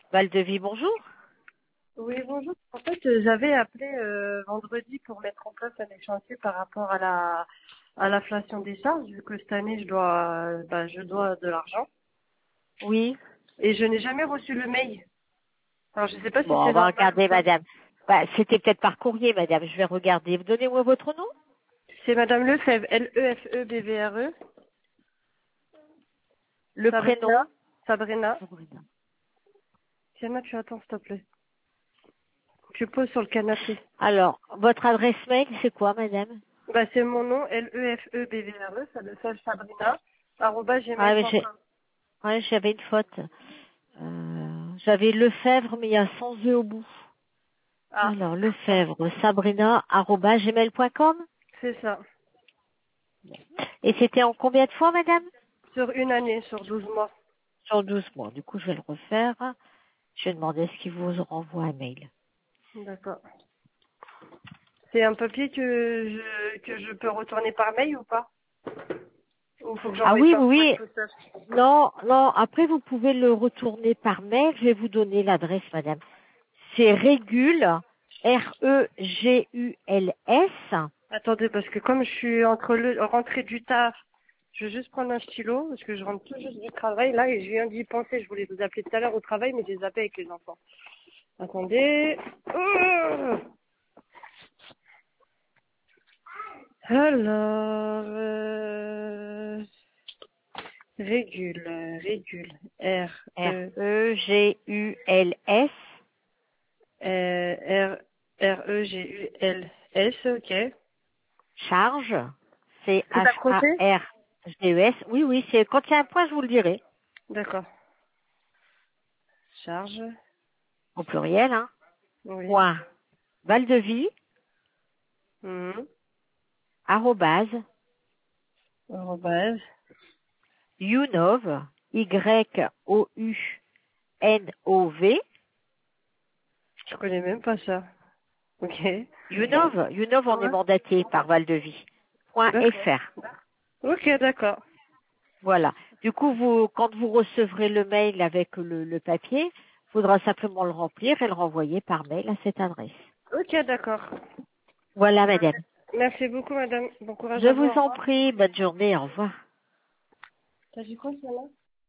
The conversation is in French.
Valdevie, bonjour. Oui, bonjour. En fait, j'avais appelé vendredi pour mettre en place un échéancier par rapport à l'inflation des charges, vu que cette année je dois de l'argent. Oui. Et je n'ai jamais reçu le mail. Alors je ne sais pas Bon, si on c'est va normal ou regarder, pas. madame. Bah, c'était peut-être par courrier, madame. Je vais regarder. Donnez-moi votre nom. C'est Madame Lefebvre, Lefebvre, Le prénom. Sabrina. Sabrina. Sabrina. Tiens, tu attends, s'il te plaît. Tu poses sur le canapé. Alors, votre adresse mail, c'est quoi, madame? Bah, c'est mon nom, Lefebvre, ça le fait Sabrina, arobase Ah, mais gmail.com. j'avais une faute. J'avais Lefebvre, mais il y a sans E au bout. Ah, Alors, Lefebvre, Sabrina, @gmail.com. c'est ça. Et c'était en combien de fois, madame? Sur une année, sur 12 mois. Sur 12 mois. Du coup, je vais le refaire. Je vais demander ce qu'il vous renvoie un mail. D'accord. C'est un papier que je peux retourner par mail ou pas? Ou faut que Ah j'envoie oui, par oui, poste oui. postale? Non, non, après vous pouvez le retourner par mail. Je vais vous donner l'adresse, madame. C'est Régul, Reguls. Attendez, parce que comme je suis entre le rentrée du taf, je vais juste prendre un stylo, parce que je rentre tout juste du travail là et je viens d'y penser. Je voulais vous appeler tout à l'heure au travail, mais j'ai zappé avec les enfants. Attendez. Alors, Régule, Reguls. R, Reguls, ok. Charge, C'est accroché? Charges. Oui, oui, c'est quand il y a un point, je vous le dirai. D'accord. Charge, Au pluriel, hein. oui. Point. Valdevie, Mhm. arrobase, Arrobase. Younov, Younov, Je connais même pas ça. Ok. Younov, on est Ouais. mandaté par Valdevie. Point D'accord. .fr. Ok, d'accord. Voilà. Du coup, quand vous recevrez le mail avec le papier, il faudra simplement le remplir et le renvoyer par mail à cette adresse. Ok, d'accord. Voilà, madame. Merci beaucoup, madame. Bon courage Je à vous. vous Au en revoir. prie. Bonne journée. Au revoir. T'as dit quoi, ça là?